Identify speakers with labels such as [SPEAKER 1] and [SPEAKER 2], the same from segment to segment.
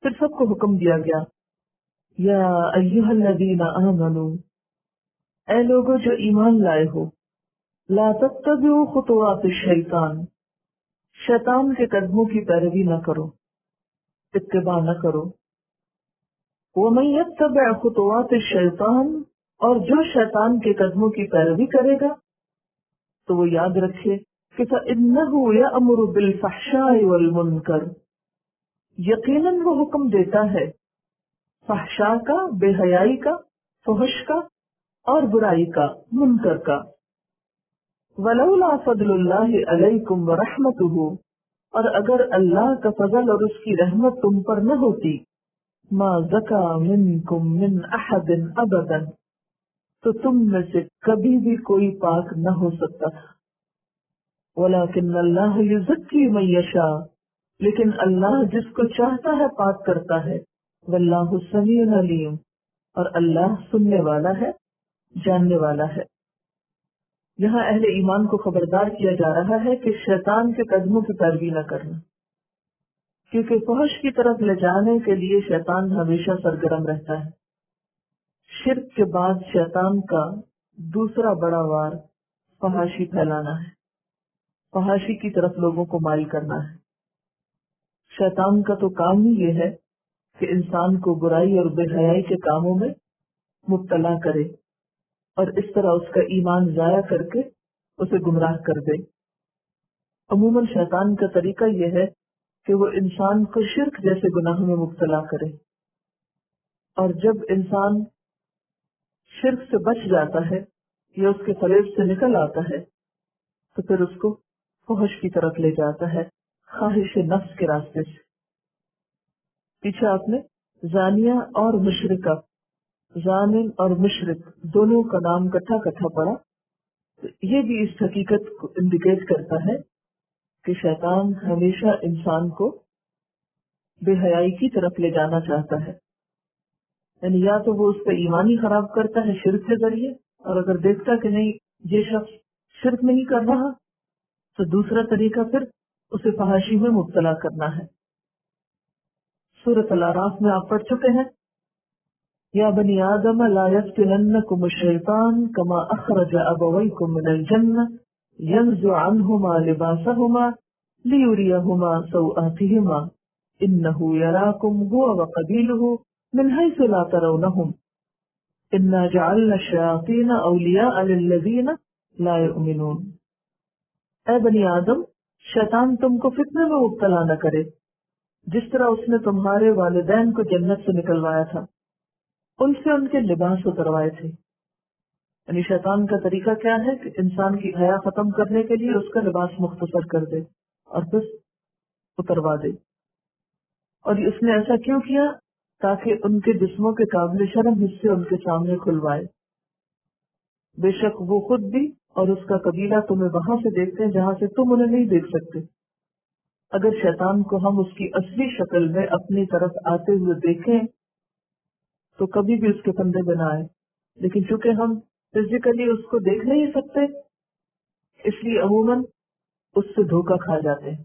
[SPEAKER 1] پھر سب کو حکم دیا گیا، یا ایھا الذین آمنوا، اے لوگوں جو ایمان لائے ہو، لا تتبعوا خطوات الشیطان، شیطان کے قدموں کی پیروی نہ کرو، اتباع نہ کرو۔ ومن یتبع خطوات الشیطان، اور جو شیطان کے قدموں کی پیروی کرے گا تو وہ یاد رکھے کہ فإنہ یأمر بالفحشاء والمنکر، یقیناً وہ حکم دیتا ہے فحشاء کا، بے حیائی کا، فحش کا، اور برائی کا، منکر کا۔ ولولا فضل اللہ علیکم ورحمتہ، اور اگر اللہ کا فضل اور اس کی رحمت تم پر نہ ہوتی، ما زکا منکم من احد ابدا، تو تم میں سے کبھی بھی کوئی پاک نہ ہو سکتا تھا۔ ولکن اللہ یزکی من یشاء، لیکن اللہ جس کو چاہتا ہے پاک کرتا ہے۔ واللہ سمیع علیم، اور اللہ سننے والا ہے، جاننے والا ہے۔ یہاں اہل ایمان کو خبردار کیا جا رہا ہے کہ شیطان کے قدموں کی پیروی نہ کرنا، کیونکہ فحش کی طرف لے جانے کے لیے شیطان ہمیشہ سرگرم رہتا ہے۔ شرک کے بعد شیطان کا دوسرا بڑا وار فحاشی پھیلانا ہے، فحاشی کی طرف لوگوں کو مائل کرنا ہے۔ شیطان کا تو کام ہی یہ ہے کہ انسان کو برائی اور بے حیائی کے کاموں میں مبتلا کرے، اور اس طرح اس کا ایمان ضائع کر کے اسے گمراہ کر دے۔ عموماً شیطان کا طریقہ یہ ہے کہ وہ انسان کو شرک جیسے گناہوں میں مبتلا کرے، اور جب انسان شرک سے بچ جاتا ہے یا اس کے فریب سے نکل آتا ہے تو پھر اس کو فحش کی طرف لے جاتا ہے، خواہش نفس کے راستے سے۔ پیچھے آپ نے زانیہ اور مشرکہ، زانن اور مشرک دونوں کا نام کٹھا پڑا، تو یہ بھی اس حقیقت کو انڈیکیٹ کرتا ہے کہ شیطان ہمیشہ انسان کو بے حیائی کی طرف لے جانا چاہتا ہے، یعنی یا تو وہ اس کا ایمان ہی خراب کرتا ہے شرک کے ذریعے، اور اگر دیکھتا کہ نہیں یہ شخص شرک نہیں کر رہا تو دوسرا طریقہ پھر اسے فحاشی میں مبتلا کرنا ہے۔ سورۃ الاعراف میں آپ پڑھ چکے ہیں، یا بنی آدم لا یفتننکم الشیطان کما اخرج ابویکم من الجنہ ینزع عنہما لباسہما لیریہما سوآتہما انہ یراکم هو وقبیلہ من حیث لا ترونہم انا جعلنا الشیاطین اولیاء للذین لا یؤمنون۔ اے بنی آدم، شیطان تم کو فتنے میں مبتلا نہ کرے، جس طرح اس نے تمہارے والدین کو جنت سے نکلوایا تھا، ان سے ان کے لباس اتروائے تھے۔ یعنی شیطان کا طریقہ کیا ہے کہ انسان کی حیا ختم کرنے کے لیے اس کا لباس مختصر کر دے اور پھر اتروا دے۔ اور اس نے ایسا کیوں کیا؟ تاکہ ان کے جسموں کے قابل شرم حصے ان کے سامنے کھلوائے۔ بے شک وہ خود بھی اور اس کا قبیلہ تمہیں وہاں سے دیکھتے ہیں جہاں سے تم انہیں نہیں دیکھ سکتے۔ اگر شیطان کو ہم اس کی اصلی شکل میں اپنی طرف آتے ہوئے دیکھیں تو کبھی بھی اس کے پندے بنا آئے، لیکن چونکہ ہم فزیکلی اس کو دیکھ نہیں سکتے اس لیے عموماً اس سے دھوکہ کھا جاتے ہیں،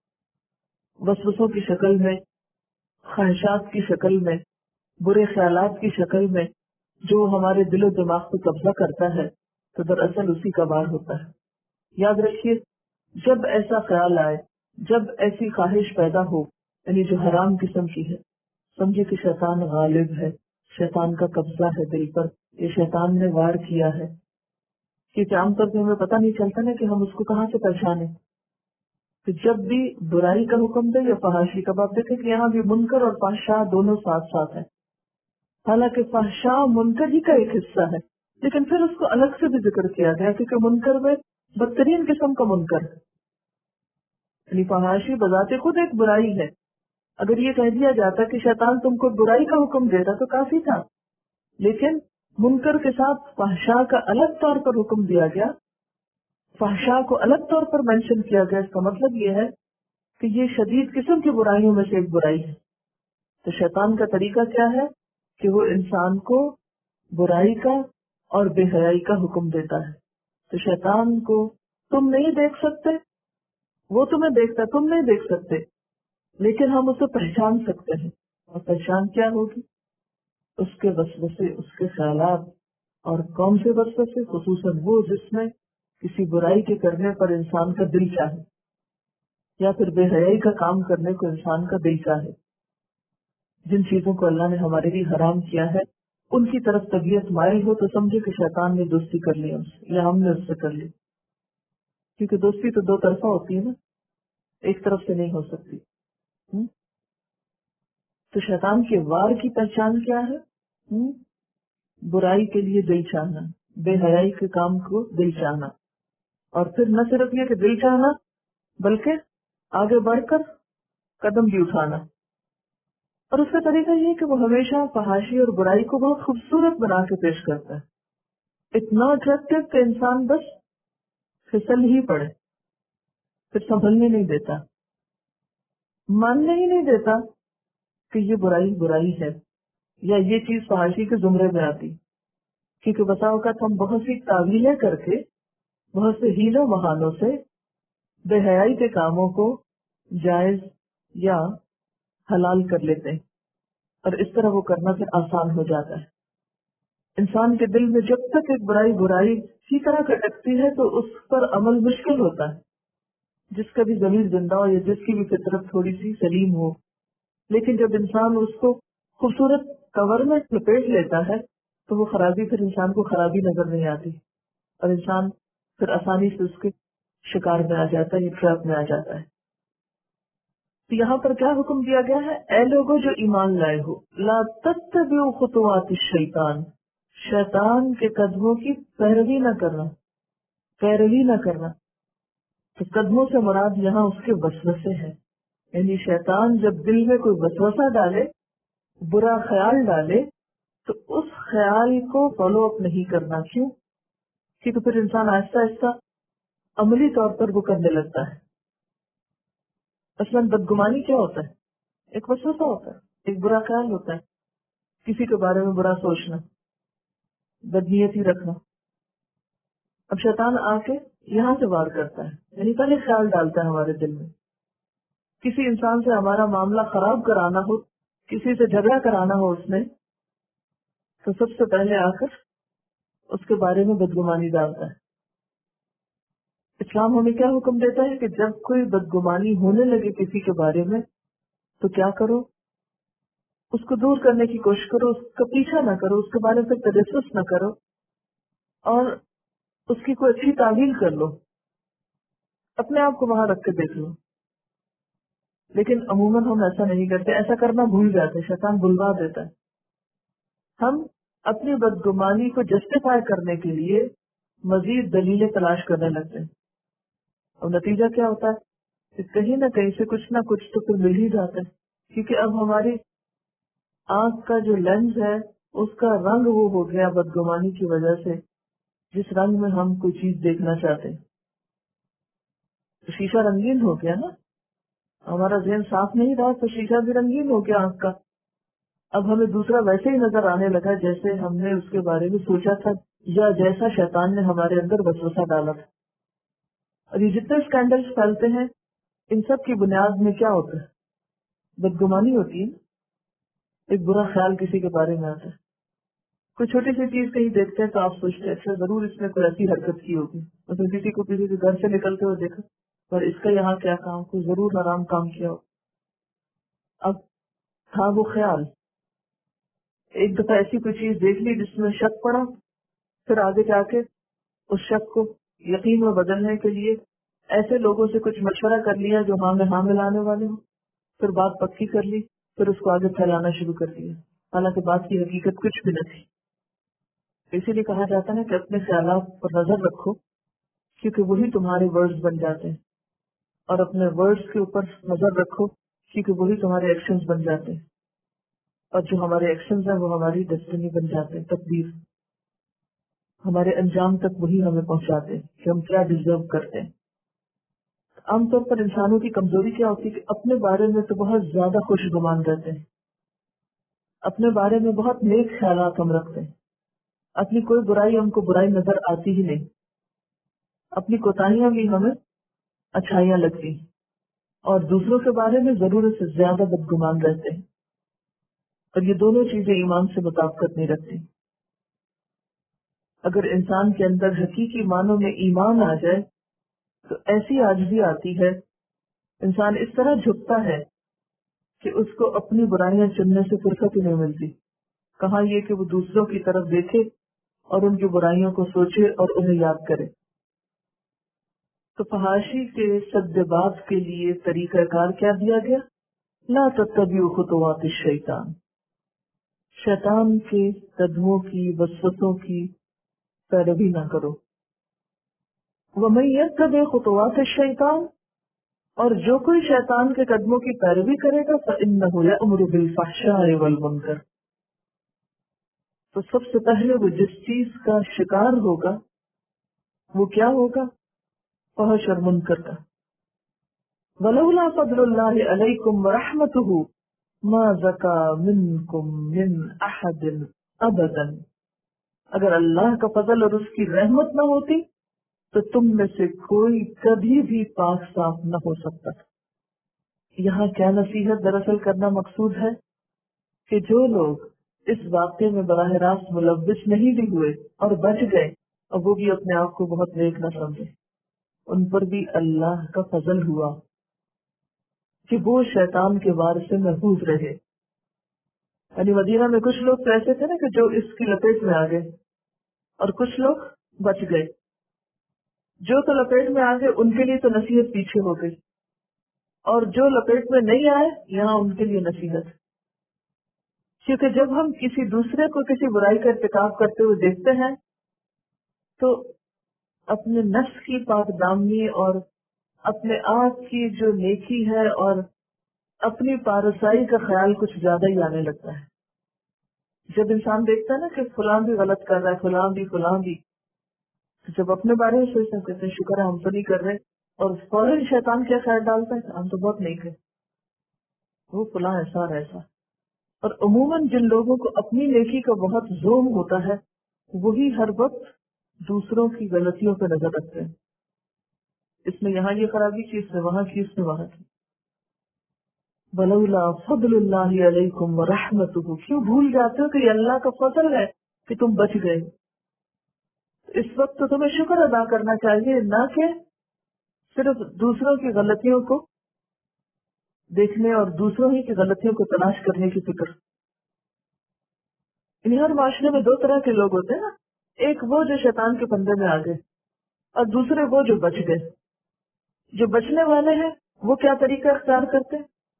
[SPEAKER 1] وسوسوں کی شکل میں، خواہشات کی شکل میں، برے خیالات کی شکل میں جو ہمارے دل و دماغ کو قبضہ کرتا ہے تو دراصل اسی کا وار ہوتا ہے۔ یاد رکھیے، جب ایسا خیال آئے، جب ایسی خواہش پیدا ہو یعنی جو حرام قسم کی ہے، سمجھے کہ شیطان غالب ہے، شیطان کا قبضہ ہے دل پر، یہ شیطان نے وار کیا ہے، کیونکہ عام طور پہ ہمیں پتہ نہیں چلتا نا کہ ہم اس کو کہاں سے پہچانے۔ تو جب بھی برائی کا حکم دے یا فحاشی کا، آپ دیکھیں کہ یہاں بھی منکر اور فحشا دونوں ساتھ ساتھ ہیں، حالانکہ فحشا منکر ہی کا ایک حصہ ہے، لیکن پھر اس کو الگ سے بھی ذکر کیا گیا کیونکہ منکر میں بدترین قسم کا منکر ہے، یعنی فحاشی بذات خود ایک برائی ہے۔ اگر یہ کہہ دیا جاتا کہ شیطان تم کو برائی کا حکم دیتا تو کافی تھا، لیکن منکر کے ساتھ فحشا کا الگ طور پر حکم دیا گیا، فحشا کو الگ طور پر مینشن کیا گیا۔ اس کا مطلب یہ ہے کہ یہ شدید قسم کی برائیوں میں سے ایک برائی ہے۔ تو شیطان کا طریقہ کیا ہے کہ وہ انسان کو برائی کا اور بے حیائی کا حکم دیتا ہے۔ تو شیطان کو تم نہیں دیکھ سکتے، وہ تمہیں دیکھتا، تم نہیں دیکھ سکتے، لیکن ہم اسے پہچان سکتے ہیں اور پہچان کیا ہوگی؟ اس کے وسوسے، اس کے خیالات. اور کون سے وسوسے؟ خصوصاً وہ جس میں کسی برائی کے کرنے پر انسان کا دل چاہے، یا پھر بے حیائی کا کام کرنے کو انسان کا دل چاہے. جن چیزوں کو اللہ نے ہمارے لیے حرام کیا ہے ان کی طرف طبیعت مائل ہو تو سمجھے کہ شیطان نے دوستی کر لی ہم سے، یا ہم نے اس سے کر لی. کیونکہ دوستی تو دو طرفہ ہوتی ہے نا، ایک طرف سے نہیں ہو سکتی. تو شیطان کے وار کی پہچان کیا ہے؟ برائی کے لیے دل چاہنا، بے حیائی کے کام کو دل چاہنا. اور پھر نہ صرف یہ کہ دل چاہنا، بلکہ آگے بڑھ کر قدم بھی اٹھانا. اور اس کا طریقہ یہ کہ وہ ہمیشہ فحاشی اور برائی کو بہت خوبصورت بنا کے پیش کرتا ہے، اتنا اٹریکٹو کہ انسان بس پھسل ہی پڑے، پھر سنبھلنے نہیں دیتا، ماننے ہی نہیں دیتا کہ یہ برائی برائی ہے، یا یہ چیز فحاشی کے زمرے میں آتی. کیونکہ بسا اوقات ہم بہت سی تعویلیں کر کے، بہت سے ہیلوں بہانوں سے بے حیائی کے کاموں کو جائز یا حلال کر لیتے ہیں، اور اس طرح وہ کرنا پھر آسان ہو جاتا ہے. انسان کے دل میں جب تک ایک برائی اسی طرح کٹکتی ہے تو اس پر عمل مشکل ہوتا ہے. جس کا بھی ضمیر زندہ ہو یا جس کی بھی فطرت تھوڑی سی سلیم ہو، لیکن جب انسان اس کو خوبصورت کور میں لپیٹ لیتا ہے تو وہ خرابی پھر انسان کو خرابی نظر نہیں آتی، اور انسان پھر آسانی سے اس کے شکار میں آ جاتا ہے، یہ ٹریپ میں آ جاتا ہے. تو یہاں پر کیا حکم دیا گیا ہے؟ اے لوگوں جو ایمان لائے ہو، لا تتبعوا خطوات الشیطان، شیطان کے قدموں کی پیروی نہ کرنا، پیروی نہ کرنا. تو قدموں سے مراد یہاں اس کے وسوسے ہیں. یعنی شیطان جب دل میں کوئی وسوسہ ڈالے، برا خیال ڈالے، تو اس خیال کو فالو اپ نہیں کرنا. کیوں؟ کیونکہ پھر انسان آہستہ آہستہ عملی طور پر وہ کرنے لگتا ہے. مثلاً بدگمانی کیا ہوتا ہے؟ ایک وسوسہ ہوتا ہے، ایک برا خیال ہوتا ہے، کسی کے بارے میں برا سوچنا، بدنیتی رکھنا. اب شیطان آ کے یہاں سے وار کرتا ہے، یعنی پہلے خیال ڈالتا ہے ہمارے دل میں. کسی انسان سے ہمارا معاملہ خراب کرانا ہو، کسی سے جھگڑا کرانا ہو اس نے، تو سب سے پہلے آ کر اس کے بارے میں بدگمانی ڈالتا ہے. اسلام ہمیں کیا حکم دیتا ہے کہ جب کوئی بدگمانی ہونے لگے کسی کے بارے میں تو کیا کرو؟ اس کو دور کرنے کی کوشش کرو، اس کا پیچھا نہ کرو، اس کے بارے میں تجسس نہ کرو، اور اس کی کوئی اچھی تعویل کر لو، اپنے آپ کو وہاں رکھ کے دیکھ لو. لیکن عموماً ہم ایسا نہیں کرتے، ایسا کرنا بھول جاتے، شیطان بلوا دیتا ہے. ہم اپنی بدگمانی کو جسٹیفائی کرنے کے لیے مزید دلیلیں تلاش کرنے لگتے ہیں، اور نتیجہ کیا ہوتا ہے کہ کہیں نہ کہیں سے کچھ نہ کچھ تو پھر مل ہی جاتا ہے. کیونکہ اب ہماری آنکھ کا جو لینس ہے اس کا رنگ وہ ہو گیا بدگمانی کی وجہ سے، جس رنگ میں ہم کوئی چیز دیکھنا چاہتے ہیں. تو شیشہ رنگین ہو گیا نا، ہمارا ذہن صاف نہیں رہا تو شیشہ بھی رنگین ہو گیا آنکھ کا. اب ہمیں دوسرا ویسے ہی نظر آنے لگا جیسے ہم نے اس کے بارے میں سوچا تھا، یا جیسا شیطان نے ہمارے اندر وسوسہ ڈالا تھا. اور یہ جتنے اسکینڈلز پھیلتے ہیں ان سب کی بنیاد میں کیا ہوتا ہے؟ بدگمانی ہوتی ہے. ایک برا خیال کسی کے بارے میں آتا ہے، کوئی چھوٹی سی چیز کہیں دیکھتے ہیں تو آپ سوچتے ہیں اچھا ضرور اس نے کوئی ایسی حرکت کی ہوگی، مطلب کسی کو کسی کے گھر سے نکلتے ہوئے دیکھا، پر اس کا یہاں کیا کام، کوئی ضرور حرام کام کیا ہو. اب تھا وہ خیال، ایک دفعہ ایسی کوئی چیز دیکھ لی جس میں شک پڑا، پھر آگے جا کے اس شک کو یقین میں بدلنے کے لیے ایسے لوگوں سے کچھ مشورہ کر لیا جو ہاں میں ہاں ملانے والے ہوں، پھر بات پکی کر لی، پھر اس کو آگے پھیلانا شروع کر دیا، حالانکہ بات کی حقیقت کچھ بھی نہ تھی. اسی لیے کہا جاتا ہے کہ اپنے خیالات پر نظر رکھو، کیونکہ وہی تمہارے ورڈز بن جاتے ہیں، اور اپنے ورڈز کے اوپر نظر رکھو کیونکہ وہی تمہارے ایکشنز بن جاتے ہیں، اور جو ہمارے ایکشنز ہیں وہ ہماری ڈیسٹینی بن جاتے ہیں، تقدیر. ہمارے انجام تک وہی ہمیں پہنچاتے ہیں کہ ہم کیا ڈیزرو کرتے ہیں. عام طور پر انسانوں کی کمزوری کیا ہوتی ہے کہ اپنے بارے میں تو بہت زیادہ خوش گمان رہتے ہیں، اپنے بارے میں بہت نیک خیالات ہم رکھتے ہیں، اپنی کوئی برائی ہم کو برائی نظر آتی ہی نہیں، اپنی کوتاہیاں بھی ہمیں اچھائیاں لگتی ہیں، اور دوسروں کے بارے میں ضرورت سے زیادہ بدگمان رہتے ہیں. اور یہ دونوں چیزیں ایمان سے مطابقت نہیں رکھتی. اگر انسان کے اندر حقیقی معنوں میں ایمان آ جائے تو ایسی عاجزی آتی ہے، انسان اس طرح جھکتا ہے کہ اس کو اپنی برائیاں چننے سے فرصت ہی نہیں ملتی. کہاں یہ کہ وہ دوسروں کی طرف دیکھے اور ان کی برائیوں کو سوچے اور انہیں یاد کرے. تو فحاشی کے سد باب کے لیے طریقہ کار کیا دیا گیا؟ لا تتبعوا خطوات الشیطان، شیطان کے قدموں کی، وسوسوں کی پیروی نہ کرو. وَمَن يَتَّبِعْ خُطُوَاتِ الشَّيْطَانِ، اور جو کوئی شیطان کے قدموں کی پیروی کرے گا فَإِنَّهُ يَأْمُرُ بِالْفَحْشَاءِ وَالْمُنکَرِ، تو سب سے پہلے وہ جس چیز کا شکار ہوگا وہ کیا ہوگا؟ فحش اور منکر کا. وَلَوْلَا فَضْلُ اللَّهِ عَلَيْكُمْ وَرَحْمَتُهُ مَا زَكَىٰ مِنْكُمْ مِنْ أَحَدٍ أَبَدًا، اگر اللہ کا فضل اور اس کی رحمت نہ ہوتی تو تم میں سے کوئی کبھی بھی پاک صاف نہ ہو سکتا. یہاں کیا نصیحت دراصل کرنا مقصود ہے کہ جو لوگ اس واقعے میں براہ راست ملوث نہیں بھی ہوئے اور بچ گئے، اور وہ بھی اپنے آپ کو بہت نیک نہ سمجھے، ان پر بھی اللہ کا فضل ہوا کہ وہ شیطان کے وار سے محفوظ رہے. یعنی مدینہ میں کچھ لوگ تو ایسے تھے نا کہ جو اس کی لپیٹ میں آ گئے اور کچھ لوگ بچ گئے. جو تو لپیٹ میں آ گئے ان کے لیے تو نصیحت پیچھے ہو گئی، اور جو لپیٹ میں نہیں آئے یہاں ان کے لیے نصیحت. کیونکہ جب ہم کسی دوسرے کو کسی برائی کا ارتکاب کرتے ہوئے دیکھتے ہیں تو اپنے نفس کی پاک دامنی اور اپنے آپ کی جو نیکی ہے اور اپنی پارسائی کا خیال کچھ زیادہ ہی آنے لگتا ہے. جب انسان دیکھتا ہے نا کہ فلاں بھی غلط کر رہا ہے، فلاں بھی، جب اپنے بارے میں سوچتے ہیں کہتے ہیں شکر ہے ہم تو نہیں کر رہے، اور فوراً شیطان کیا خیال ڈالتا ہے ہم تو بہت نیک ہیں، وہ فلاں ایسا اور ایسا. اور عموماً جن لوگوں کو اپنی نیکی کا بہت زوم ہوتا ہے وہی ہر وقت دوسروں کی غلطیوں پہ نظر رکھتے ہیں. اس میں یہاں یہ خرابی کی، اس میں وہاں کی، اس میں وہاں کی. وَلَوْلَا فَضْلُ اللَّهِ عَلَيْكُمْ وَرَحْمَتُهُ، کیوں بھول جاتے ہو کہ یہ اللہ کا فضل ہے کہ تم بچ گئے. اس وقت تو تمہیں شکر ادا کرنا چاہیے، نہ کہ صرف دوسروں کی غلطیوں کو دیکھنے اور دوسروں ہی کی غلطیوں کو تلاش کرنے کی فکر. یعنی ہر معاشرے میں دو طرح کے لوگ ہوتے ہیں نا، ایک وہ جو شیطان کے پندے میں آ گئے اور دوسرے وہ جو بچ گئے. جو بچنے والے ہیں وہ کیا طریقہ اختیار کرتے؟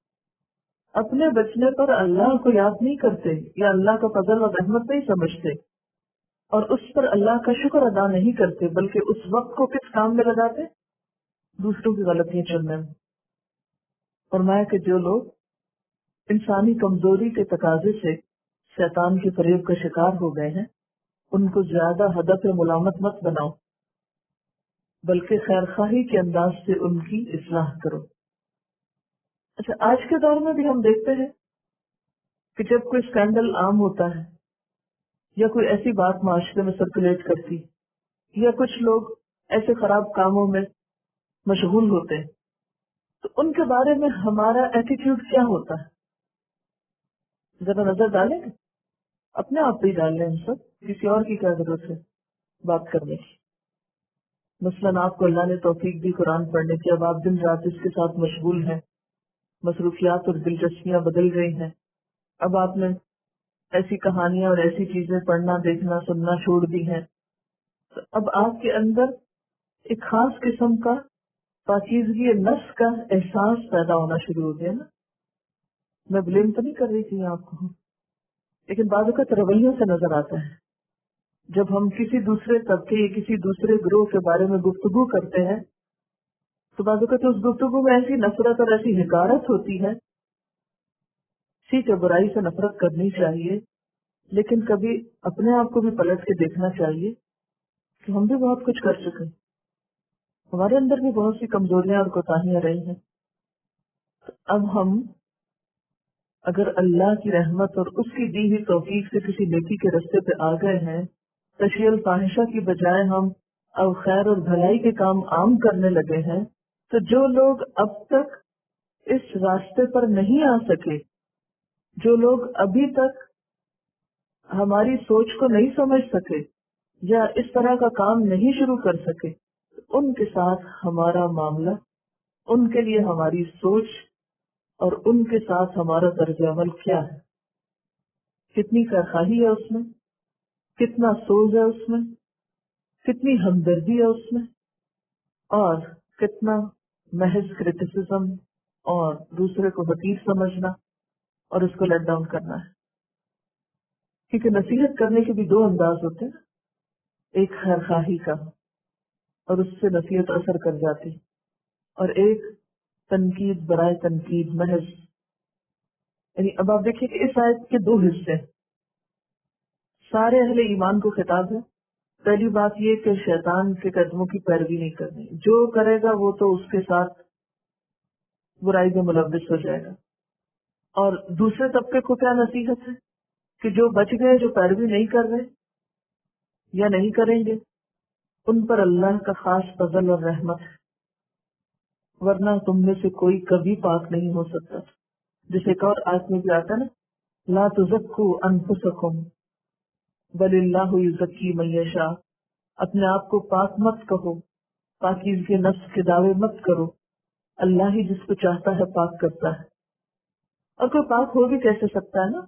[SPEAKER 1] اپنے بچنے پر اللہ کو یاد نہیں کرتے یا اللہ کا فضل اور رحمت نہیں سمجھتے اور اس پر اللہ کا شکر ادا نہیں کرتے، بلکہ اس وقت کو کس کام میں لگاتے؟ دوسروں کی غلطیاں چننے میں. فرمایا کہ جو لوگ انسانی کمزوری کے تقاضے سے شیطان کے فریب کا شکار ہو گئے ہیں ان کو زیادہ ہدف ملامت مت بناؤ، بلکہ خیر خواہی کے انداز سے ان کی اصلاح کرو. اچھا، آج کے دور میں بھی ہم دیکھتے ہیں کہ جب کوئی اسکینڈل عام ہوتا ہے یا کوئی ایسی بات معاشرے میں سرکولیٹ کرتی یا کچھ لوگ ایسے خراب کاموں میں مشغول ہوتے ہیں تو ان کے بارے میں ہمارا ایٹیٹیوڈ کیا ہوتا ہے؟ ذرا نظر ڈالیں گے، اپنے آپ پہ ہی ڈال لیں. ہم سب کسی اور کی کیا ضرورت ہے بات کرنے کی؟ مثلاً آپ کو اللہ نے توفیق دی قرآن پڑھنے کی، اب آپ دن رات اس کے ساتھ مشغول ہیں، مصروفیات اور دلچسپیاں بدل گئی ہیں، اب آپ نے ایسی کہانیاں اور ایسی چیزیں پڑھنا، دیکھنا، سننا چھوڑ دی ہیں، تو اب آپ کے اندر ایک خاص قسم کا پاکیزگی نفس کا احساس پیدا ہونا شروع ہو گیا نا. میں بلیم تو نہیں کر رہی تھی آپ کو، لیکن بعض اوقات رویوں سے نظر آتا ہے. جب ہم کسی دوسرے طبقے یا کسی دوسرے گروہ کے بارے میں گفتگو کرتے ہیں تو بعض اوقات اس گفتگو میں ایسی نفرت اور ایسی حقارت ہوتی ہے. ٹھیک ہے، برائی سے نفرت کرنی چاہیے، لیکن کبھی اپنے آپ کو بھی پلٹ کے دیکھنا چاہیے کہ ہم بھی بہت کچھ کر چکے، ہمارے اندر بھی بہت سی کمزوریاں اور کوتاہیاں رہی ہیں. تو اب ہم اگر اللہ کی رحمت اور اس کی دی ہوئی توفیق سے کسی نیکی کے رستے پہ آ گئے ہیں، تشہیر الفاحشہ کی بجائے ہم اب خیر اور بھلائی کے کام عام کرنے لگے ہیں، تو جو لوگ اب تک اس راستے پر نہیں آ سکے جو لوگ ابھی تک ہماری سوچ کو نہیں سمجھ سکے یا اس طرح کا کام نہیں شروع کر سکے، ان کے ساتھ ہمارا معاملہ، ان کے لیے ہماری سوچ اور ان کے ساتھ ہمارا طرز عمل کیا ہے، کتنی خواہی ہے اس میں، کتنا سوز ہے اس میں، کتنی ہمدردی ہے اس میں، اور کتنا محض کرٹیسزم اور دوسرے کو حقیر سمجھنا اور اس کو لیٹ ڈاؤن کرنا ہے۔ کیونکہ نصیحت کرنے کے بھی دو انداز ہوتے ہیں، ایک خیر خواہی کا اور اس سے نصیحت اثر کر جاتی، اور ایک تنقید برائے تنقید محض۔ یعنی اب آپ دیکھیے کہ اس آیت کے دو حصے، سارے اہل ایمان کو خطاب ہے۔ پہلی بات یہ کہ شیطان کے قدموں کی پیروی نہیں کرنی، جو کرے گا وہ تو اس کے ساتھ برائی میں ملوث ہو جائے گا۔ اور دوسرے طبقے کو کیا نصیحت ہے کہ جو بچ گئے، جو پیروی نہیں کر رہے یا نہیں کریں گے، ان پر اللہ کا خاص فضل اور رحمت ہے، ورنہ تم میں سے کوئی کبھی پاک نہیں ہو سکتا۔ جیسے ایک اور آیت میں بھی آتا ہے نا، لا تزکوا انفسکم بل اللہ یزکی من یشاء، اپنے آپ کو پاک مت کہو، پاکیزگی نفس کے دعوے مت کرو، اللہ ہی جس کو چاہتا ہے پاک کرتا ہے۔ اور کوئی پاک ہو بھی کیسے سکتا ہے نا؟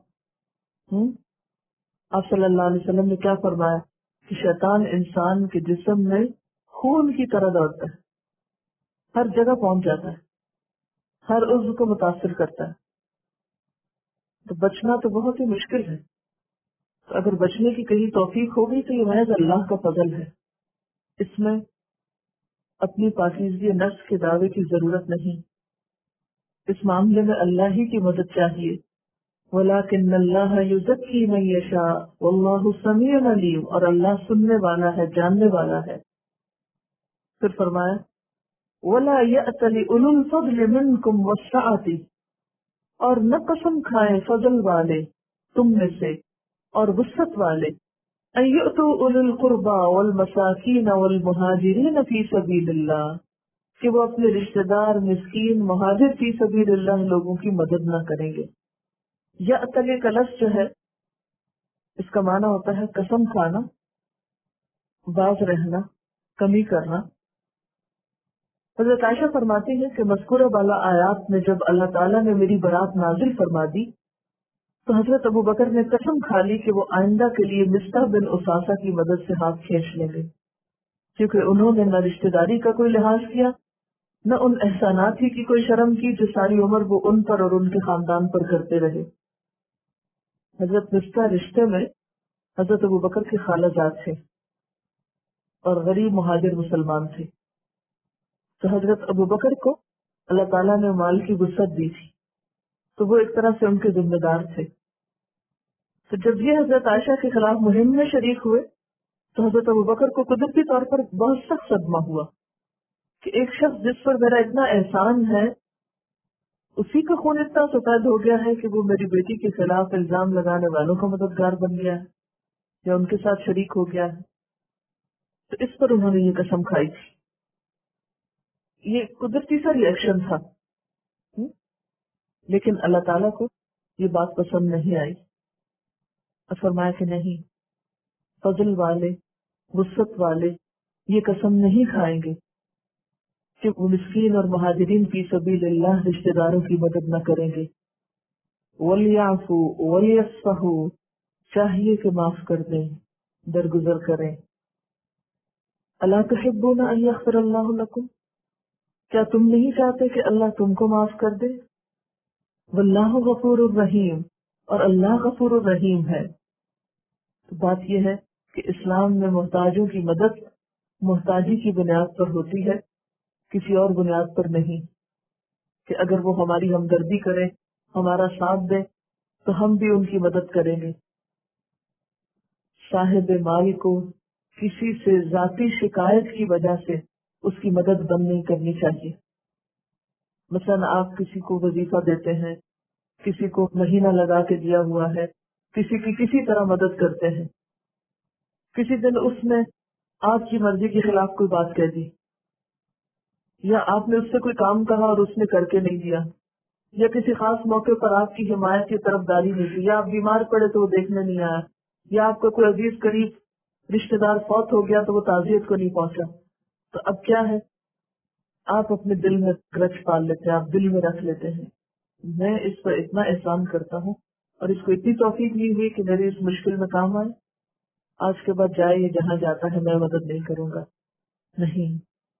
[SPEAKER 1] آپ صلی اللہ علیہ وسلم نے کیا فرمایا کہ شیطان انسان کے جسم میں خون کی طرح دوڑتا ہے، ہر جگہ پہنچ جاتا ہے، ہر عضو کو متاثر کرتا ہے، تو بچنا تو بہت ہی مشکل ہے۔ تو اگر بچنے کی کہیں توفیق ہوگی تو یہ محض اللہ کا فضل ہے، اس میں اپنی پاکیزگی نفس کے دعوے کی ضرورت نہیں، اس معاملے میں اللہ ہی کی مدد چاہیے۔ وَلَكِنَّ اللَّهَ يُزَكِّي مَن يَشَاءُ وَاللَّهُ سَمِيعٌ عَلِيمٌ، اور اللہ سننے والا ہے، جاننے والا ہے۔ پھر فرمایا وَلَا يَأْتَلِ أُولُو الْفَضْلِ مِنْكُمْ وَالسَّعَةِ، اور نہ قسم کھائیں فضل والے تم میں سے اور وسعت والے، أَن يُؤْتُوا أُولِي الْقُرْبَى وَالْمَسَاكِينَ وَالْمُهَاجِرِينَ فِي سَبِيلِ اللَّهِ، کہ وہ اپنے رشتہ دار، مسکین، مہاجر فی سبیل اللہ لوگوں کی مدد نہ کریں گے۔ یا اتلے کا لفظ جو ہے اس کا معنی ہوتا ہے قسم کھانا، باز رہنا، کمی کرنا۔ حضرت عائشہ فرماتی ہے کہ مذکورہ بالا آیات میں جب اللہ تعالیٰ نے میری برات نازل فرما دی تو حضرت ابو بکر نے قسم کھا لی کہ وہ آئندہ کے لیے مصطح بن اساسہ کی مدد سے ہاتھ کھینچ لیں گے، کیونکہ انہوں نے نہ رشتہ داری کا کوئی لحاظ کیا، نہ ان احسانات ہی کی کوئی شرم کی جو ساری عمر وہ ان پر اور ان کے خاندان پر کرتے رہے۔ حضرت مصطح رشتے میں حضرت ابو بکر کے خالہ جات تھے اور غریب مہاجر مسلمان تھے، تو حضرت ابو بکر کو اللہ تعالیٰ نے مال کی وسعت دی تھی، تو وہ ایک طرح سے ان کے ذمہ دار تھے۔ تو جب یہ حضرت عائشہ کے خلاف مہم میں شریک ہوئے تو حضرت ابو بکر کو قدرتی طور پر بہت سخت صدمہ ہوا کہ ایک شخص جس پر میرا اتنا احسان ہے، اسی کا خون اتنا سفید ہو گیا ہے کہ وہ میری بیٹی کے خلاف الزام لگانے والوں کا مددگار بن گیا ہے یا ان کے ساتھ شریک ہو گیا ہے۔ تو اس پر انہوں نے یہ قسم کھائی تھی۔ یہ قدرتی سا ریئیکشن تھا، لیکن اللہ تعالیٰ کو یہ بات پسند نہیں آئی اور فرمایا کہ نہیں، فضل والے، وسعت والے یہ قسم نہیں کھائیں گے کہ وہ مسکین اور مہاجرین فی سبیل اللہ رشتہ داروں کی مدد نہ کریں گے۔ وَلْيَعْفُوا وَلْيَصْفَحُوا، چاہیے کہ معاف کر دیں، درگزر کریں۔ أَلَا تُحِبُّونَ أَن يَغْفِرَ اللَّهُ لَكُمْ، کیا تم نہیں چاہتے کہ اللہ تم کو معاف کر دے؟ وَاللَّهُ غَفُورٌ الرحیم، اور اللہ غفور الرحیم ہے۔ تو بات یہ ہے کہ اسلام میں محتاجوں کی مدد محتاجی کی بنیاد پر ہوتی ہے، کسی اور بنیاد پر نہیں، کہ اگر وہ ہماری ہمدردی کریں، ہمارا ساتھ دیں تو ہم بھی ان کی مدد کریں گے۔ صاحب مال کو کسی سے ذاتی شکایت کی وجہ سے اس کی مدد بند نہیں کرنی چاہیے۔ مثلا آپ کسی کو وظیفہ دیتے ہیں، کسی کو مہینہ لگا کے دیا ہوا ہے، کسی کی کسی طرح مدد کرتے ہیں، کسی دن اس نے آپ کی مرضی کے خلاف کوئی بات کہہ دی، یا آپ نے اس سے کوئی کام کہا اور اس نے کر کے نہیں دیا، یا کسی خاص موقع پر آپ کی حمایت کی طرفداری نہیں کی، یا آپ بیمار پڑے تو وہ دیکھنے نہیں آیا، یا آپ کا کوئی عزیز قریب رشتے دار فوت ہو گیا تو وہ تعزیت کو نہیں پہنچا، تو اب کیا ہے، آپ اپنے دل میں گرج پال لیتے ہیں، آپ دل میں رکھ لیتے ہیں میں اس پر اتنا احسان کرتا ہوں اور اس کو اتنی توفیق نہیں ہوئی کہ میری اس مشکل میں کام آئے، آج کے بعد جائے یہ جہاں جاتا ہے میں مدد نہیں کروں گا۔ نہیں،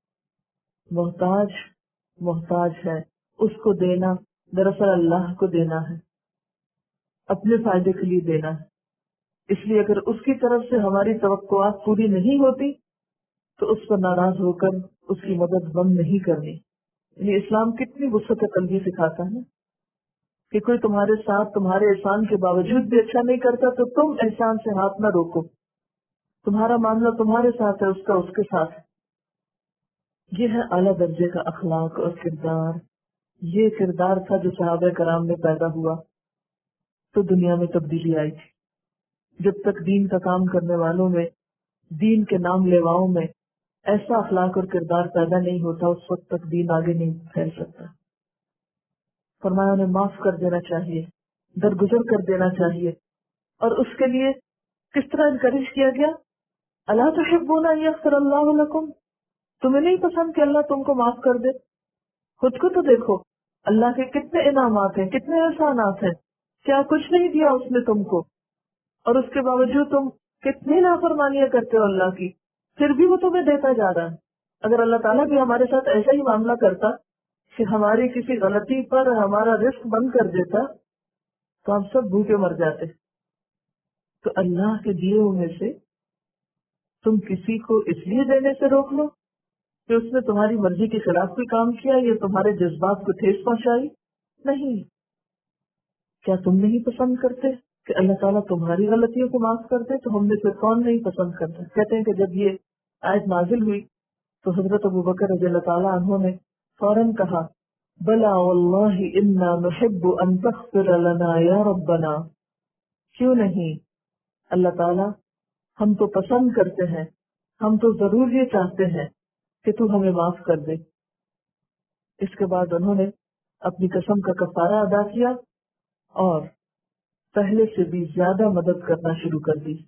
[SPEAKER 1] محتاج محتاج ہے، اس کو دینا دراصل اللہ کو دینا ہے، اپنے فائدے کے لیے دینا ہے، اس لیے اگر اس کی طرف سے ہماری توقعات پوری نہیں ہوتی تو اس پر ناراض ہو کر اس کی مدد بند نہیں کرنی۔ یعنی اسلام کتنی وسعت قلبی سکھاتا ہے کہ کوئی تمہارے ساتھ تمہارے احسان کے باوجود بھی اچھا نہیں کرتا تو تم احسان سے ہاتھ نہ روکو، تمہارا معاملہ تمہارے ساتھ ہے، اس کا اس کے ساتھ ہے۔ یہ ہے اعلیٰ درجے کا اخلاق اور کردار۔ یہ کردار تھا جو صحابہ کرام میں پیدا ہوا تو دنیا میں تبدیلی آئی تھی۔ جب تک دین کا کام کرنے والوں میں، دین کے نام لیواؤں میں ایسا اخلاق اور کردار پیدا نہیں ہوتا، اس وقت تک دین آگے نہیں پھیل سکتا۔ فرمایا انہیں معاف کر دینا چاہیے، درگزر کر دینا چاہیے، اور اس کے لیے کس طرح انکریج کیا گیا؟ الا تحبون ان یغفر اللہ لکم، تمہیں نہیں پسند کہ اللہ تم کو معاف کر دے؟ خود کو تو دیکھو، اللہ کے کتنے انعامات ہیں، کتنے احسانات ہیں، کیا کچھ نہیں دیا اس نے تم کو، اور اس کے باوجود تم کتنی نافرمانیاں کرتے ہو اللہ کی، پھر بھی وہ تمہیں دیتا جا رہا ہے۔ اگر اللہ تعالیٰ بھی ہمارے ساتھ ایسا ہی معاملہ کرتا کہ ہماری کسی غلطی پر ہمارا رزق بند کر دیتا تو ہم سب بھوکے مر جاتے۔ تو اللہ کے دیے ہونے سے تم کسی کو اس لیے دینے سے روک لو کہ اس نے تمہاری مرضی کے خلاف کوئی کام کیا یا تمہارے جذبات کو ٹھیس پہنچائی؟ نہیں۔ کیا تم نہیں پسند کرتے کہ اللہ تعالیٰ تمہاری غلطیوں کو معاف کر دے؟ تو ہم میں سے کون نہیں پسند کرتا؟ کہتے ہیں کہ جب یہ آیت نازل ہوئی تو حضرت ابوبکر رضی اللہ تعالیٰ عنہ نے فوراً کہا بلا واللہ انا نحب ان تغفر لنا یا ربنا، کیوں نہیں اللہ تعالیٰ، ہم تو پسند کرتے ہیں، ہم تو ضرور یہ چاہتے ہیں کہ تو ہمیں معاف کر دے۔ اس کے بعد انہوں نے اپنی قسم کا کفارہ ادا کیا اور پہلے سے بھی زیادہ مدد کرنا شروع کر دی،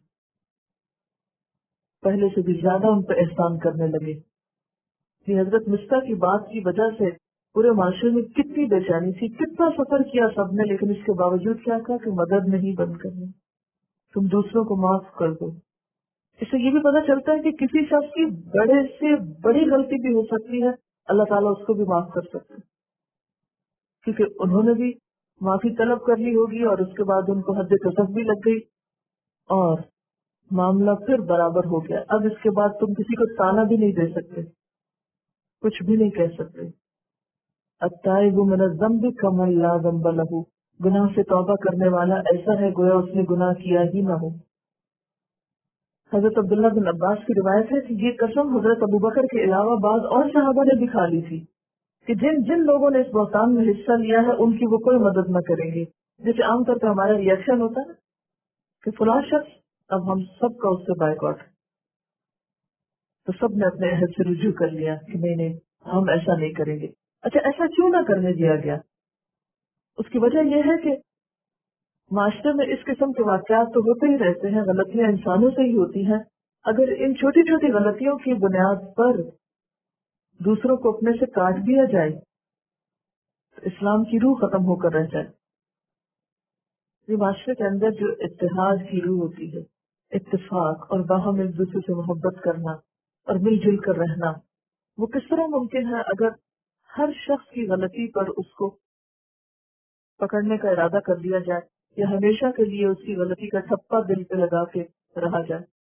[SPEAKER 1] پہلے سے بھی زیادہ ان پہ احسان کرنے لگے۔ یہ حضرت مستہ کی بات کی وجہ سے پورے معاشرے میں کتنی بے چینی تھی، کتنا سفر کیا سب نے، لیکن اس کے باوجود کیا کہا کہ مدد نہیں بند کرنی، تم دوسروں کو معاف کر دو۔ اس سے یہ بھی پتہ چلتا ہے کہ کسی شخص کی بڑے سے بڑی غلطی بھی ہو سکتی ہے، اللہ تعالیٰ اس کو بھی معاف کر سکتے ہیں، کیونکہ انہوں نے بھی معافی طلب کر لی ہوگی اور اس کے بعد ان کو حد کسف بھی لگ گئی اور معاملہ پھر برابر ہو گیا۔ اب اس کے بعد تم کسی کو تانا بھی نہیں دے سکتے، کچھ بھی نہیں کہہ سکتے۔ التائب من الذنب کمن لا ذنب له، گناہ سے توبہ کرنے والا ایسا ہے گویا اس نے گناہ کیا ہی نہ ہو۔ حضرت عبداللہ بن عباس کی روایت ہے کہ یہ قسم حضرت ابوبکر کے علاوہ بعض اور صحابہ نے بھی کھا لی تھی کہ جن جن لوگوں نے اس بہتان میں حصہ لیا ہے ان کی وہ کوئی مدد نہ کریں گے۔ جیسے عام طور پہ ہمارا ریئیکشن ہوتا ہے کہ فلاں شخص، اب ہم سب کا اس سے بائیکاٹ، تو سب نے اپنے عہد سے رجوع کر لیا کہ نہیں نہیں ہم ایسا نہیں کریں گے۔ اچھا، ایسا کیوں نہ کرنے دیا گیا؟ اس کی وجہ یہ ہے کہ معاشرے میں اس قسم کے واقعات تو ہوتے ہی رہتے ہیں، غلطیاں انسانوں سے ہی ہوتی ہیں۔ اگر ان چھوٹی چھوٹی غلطیوں کی بنیاد پر دوسروں کو اپنے سے کاٹ دیا جائے تو اسلام کی روح ختم ہو کر رہ جائے۔ یہ معاشرے کے اندر جو اتحاد کی روح ہوتی ہے، اتفاق اور باہم ایک دوسرے سے محبت کرنا اور مل جل کر رہنا، وہ کس طرح ممکن ہے اگر ہر شخص کی غلطی پر اس کو پکڑنے کا ارادہ کر لیا جائے یا ہمیشہ کے لیے اس کی غلطی کا ٹھپا دل پہ لگا کے رہا جائے۔